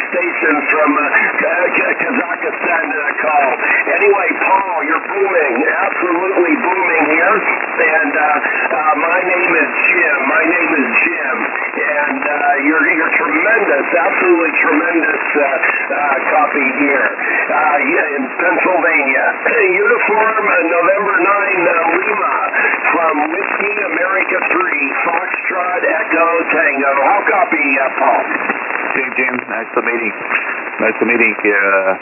station from Kazakhstan call. Anyway, Paul, you're booming, absolutely booming here. And my name is Jim. And you're tremendous, absolutely tremendous copy here. In Pennsylvania. Uniform November 9 Lima from Whiskey America 3, Foxtrot Echo Tango. How copy, Paul? James, nice to meeting you.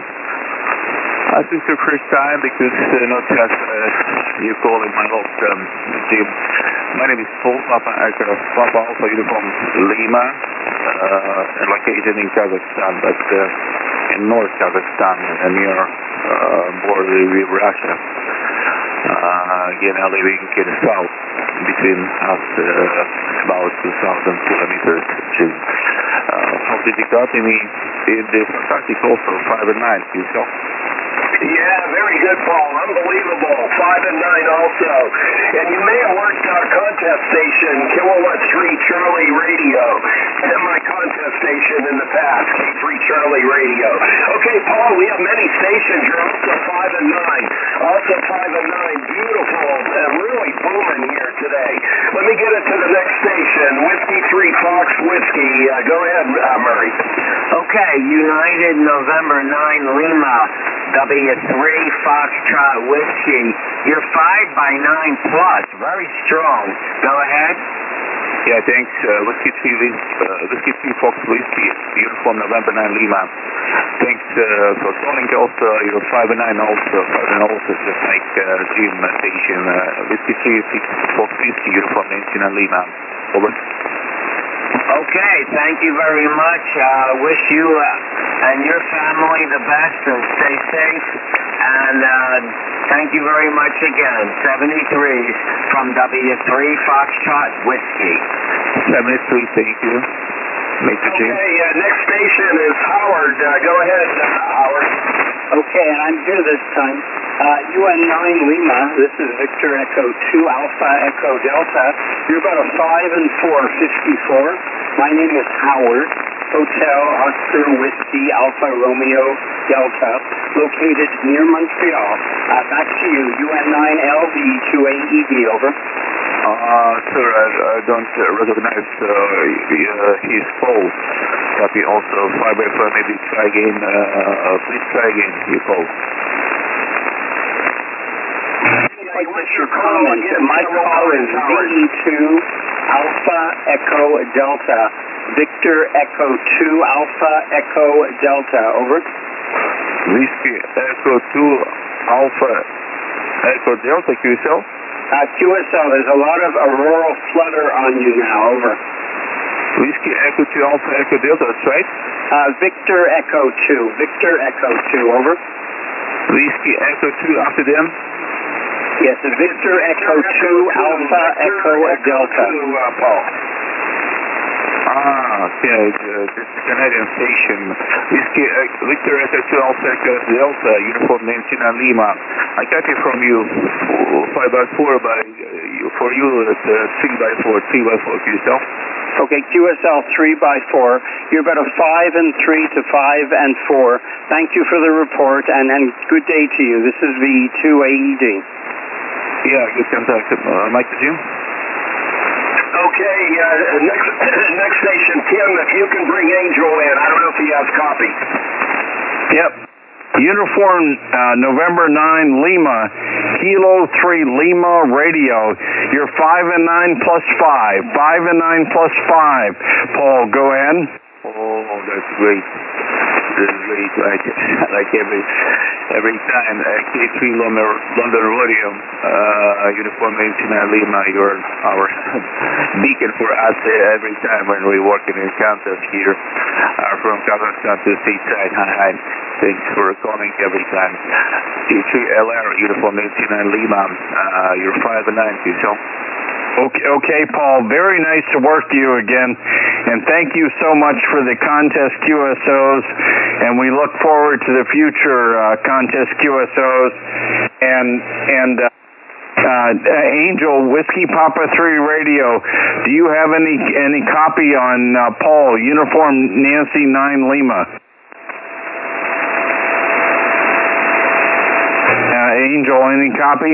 I think the first time because not just you call in my old Jim. My name is Paul, Papa Alpha Uniform Lima, located in Kazakhstan, but in North Kazakhstan, near border with Russia. Again, I'm living in the south, between us about 2,000 kilometers. How did you got me in the Antarctic also, 5 and 9, yourself? Yeah, very good, Paul. Unbelievable. 5 and 9 also. And you may have worked our contest station, Kilowatt 3 Charlie Radio, and my contest station in the past, K3 Charlie Radio. Okay, Paul, we have many stations. You're also 5 and 9. Also 5 and 9. Beautiful. Really booming here today. Let me get it to the next station. Whiskey 3 Fox Whiskey. Go ahead, Murray. Okay, United November 9 Lima. W3 Foxtrot Whiskey. You're 5 by 9 plus. Very strong. Go ahead. Yeah, thanks. Whiskey 3 Fox Whiskey. Uniform November 9 Lima. Thanks for calling also. You're 5 and 9 also. 5 and also just like Jim station. Whiskey 3 Fox Whiskey. Uniform 19 Lima. Over. Okay, thank you very much. Wish you and your family the best and stay safe. And thank you very much again. 73s from W3 Foxtrot Whiskey. 73, thank you. Major Jim. Okay, next station is Howard. Go ahead, Howard. Okay, and I'm here this time. UN 9 Lima, this is Victor Echo 2 Alpha Echo Delta. You're about a 5 and 4, 54. My name is Howard. Hotel Oscar Whiskey Alpha Romeo Delta, located near Montreal. Back to you, UN 9 LV 2AED, over. Sir, I don't recognize his call. Copy also 5 by 4, maybe try again. Please try again, you call. What's your comment? My call is VE2 Alpha Echo Delta. Victor Echo 2 Alpha Echo Delta, over. Whiskey Echo 2 Alpha Echo Delta, QSL? QSL, there's a lot of auroral flutter on you now, over. Whiskey Echo 2 Alpha Echo Delta, that's right? Victor Echo 2, Victor Echo 2, over. Whiskey Echo 2 after them? Yes, Victor Echo 2 Alpha Echo Delta. Paul. Okay, this is Canadian station. Whiskey Victor Echo 2 Alpha Echo Delta, uniform 19 Lima. I got it from you 5 by 4 by for you 3 by 4, 3 by 4 yourself. Okay, QSL 3 by 4. You're about a 5 and 3 to 5 and 4. Thank you for the report and good day to you. This is V2AED. Yeah, good contact. Mike to Jim. Okay, next station, Tim, if you can bring Angel in. I don't know if he has copy. Yep. Uniform November 9 Lima, Kilo 3 Lima Radio. You're 5 and 9 plus 5. 5 and 9 plus 5. Paul, go ahead. Oh, that's great. That's great. Like every time, K3 London Radio, uniform 19 Lima, you're our beacon for us every time when we work in encounters here from Kazakhstan to stateside. Hi. Thanks for calling every time. K3 LR, uniform 19 Lima, you're 5 and 9, so. Okay, Paul, very nice to work to you again, and thank you so much for the contest QSOs, and we look forward to the future contest QSOs, and Angel, Whiskey Papa 3 Radio, do you have any copy on Paul, uniform Nancy 9 Lima? Angel, any copy?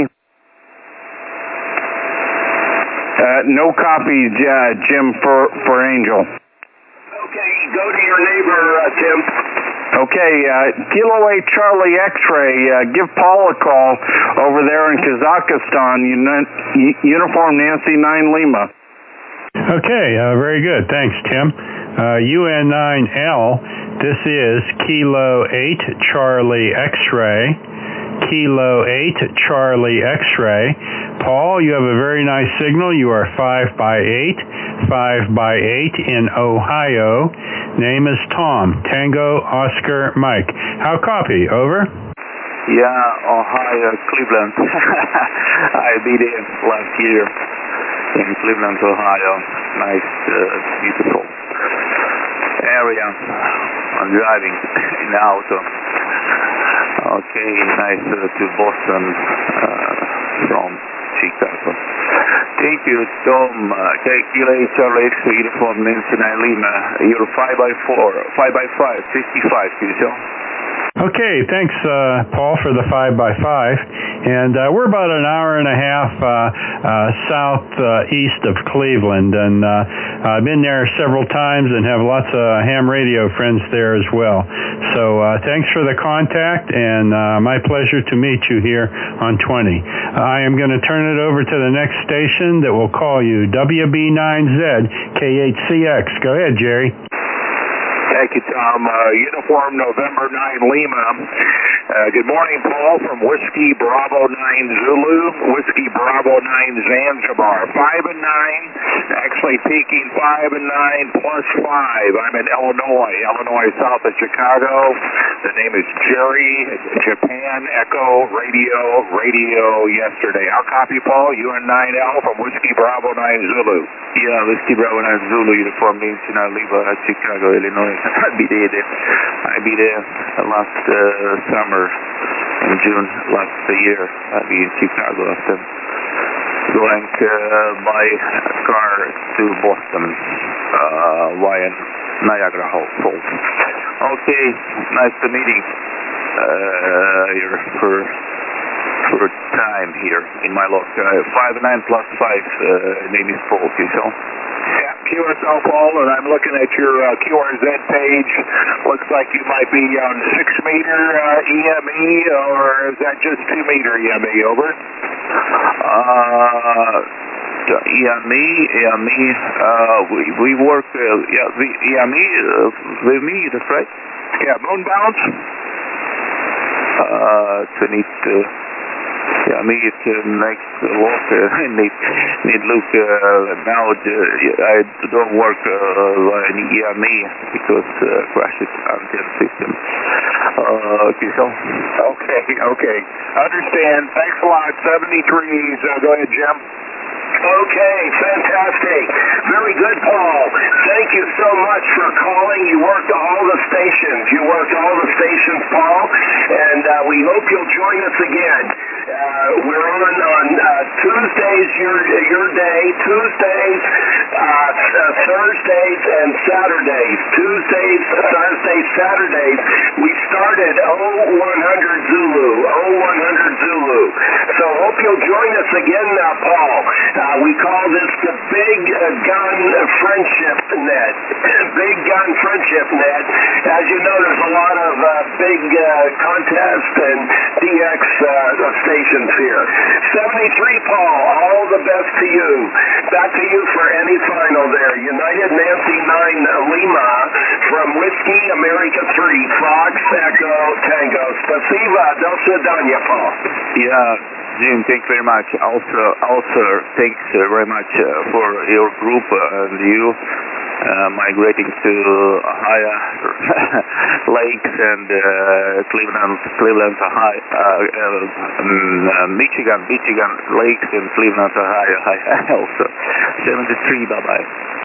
No copy, Jim, for Angel. Okay, go to your neighbor, Tim. Okay, Kilo 8 Charlie X-Ray, give Paul a call over there in Kazakhstan, Uniform Nancy 9 Lima. Okay, very good. Thanks, Tim. UN9L, this is Kilo 8 Charlie X-Ray. Kilo 8 Charlie X-Ray. Paul, you have a very nice signal. You are 5 by 8 in Ohio. Name is Tom. Tango, Oscar, Mike. How copy? Over? Yeah, Ohio, Cleveland. I beat it last year in Cleveland, Ohio. Nice, beautiful area. I'm driving in the auto. Okay, nice to Boston from Chicago. Thank you, Tom. Kilo 8 Charlie X-Ray Uniform Nancy 9 Lima. You're 5 by 5, 55, can you tell? Okay, thanks, Paul, for the 5 by 5. And we're about an hour and a half southeast of Cleveland, and I've been there several times and have lots of ham radio friends there as well. So thanks for the contact, and my pleasure to meet you here on 20. I am going to turn it over to the next station that will call you, WB9Z KHCX. Go ahead, Jerry. Thank you, Tom. Uniform November 9 Lima. Good morning, Paul, from Whiskey Bravo 9 Zulu, Whiskey Bravo 9 Zanzibar. 5 and 9, actually peaking 5 and 9 plus 5. I'm in Illinois, south of Chicago. The name is Jerry, Japan Echo Radio yesterday. I'll copy, Paul, UN9L from Whiskey Bravo 9 Zulu. Yeah, Whiskey Bravo 9 Zulu, Uniform Nancy 9 Lima, Chicago, Illinois. I'll be there last summer in June last year. I'll be in Chicago after going by car to Boston via Niagara Falls. Okay, nice to meeting here for time here in my log. 5 and 9 plus 5 name is Paul, so. Yeah, QSL Paul, and I'm looking at your QRZ page. Looks like you might be on 6 meter EME, or is that just 2 meter EME? Over. EME. We work. The EME with me. That's right. Yeah, moon bounce. To need to. Yeah, me it next look need look now. I don't work in EME because crashes antenna system. Okay. Understand. Thanks a lot. 73s. Go ahead, Jim. Okay, fantastic. Very good, Paul. Thank you so much for calling. You worked all the stations. Paul, and we hope you'll join us again. We're on Tuesdays, your day, Tuesdays, Thursdays, and Saturdays. Tuesdays, Thursdays, Saturdays. We started 0100 Zulu. So hope you'll join us again, Paul. We call this the Big Gun Friendship Net. Big Gun Friendship Net. As you know, there's a lot of big contest and DX stations here. 73, Paul, all the best to you. Back to you for any final there. United Nancy 9 Lima from Whiskey America 3, Fox Echo Tango. Spasiba, do свидания, Paul. Yeah. Jim, thank you very much. Also, thanks very much for your group and you migrating to higher lakes and Cleveland, Ohio, Michigan lakes and Cleveland, Ohio. Also, 73. Bye bye.